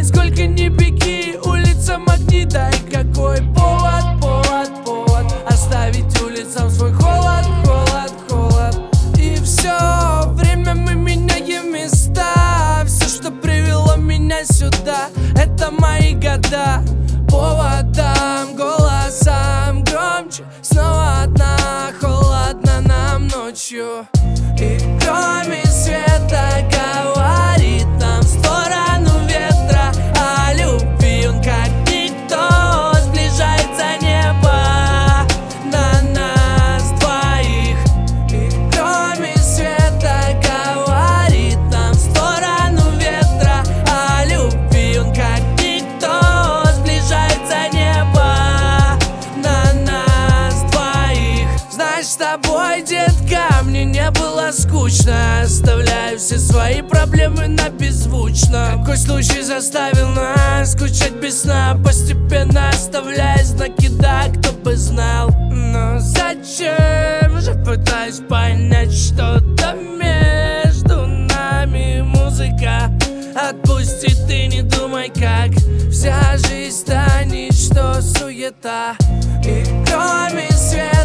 сколько ни беги, улица магнит, дай какой повод, повод, повод оставить улицам свой холод, холод, холод. И все время мы меняем места, все, что привело меня сюда, это мои года. Поводам, голосам громче, снова одна, холодно нам ночью. И кроме света говорит нам в сторону ветра о любви. Он как никто сближается небо на нас двоих. И кроме света говорит нам в сторону ветра о любви. Он как никто сближается небо на нас двоих. Знаешь, с тобой, детка, мне не было скучно. Оставляю все свои проблемы на беззвучно. Какой случай заставил нас скучать без сна, постепенно оставляя знаки, да, кто бы знал. Но зачем же пытаюсь понять что-то между нами? Музыка, отпусти, ты не думай, как вся жизнь станет, что суета. И кроме света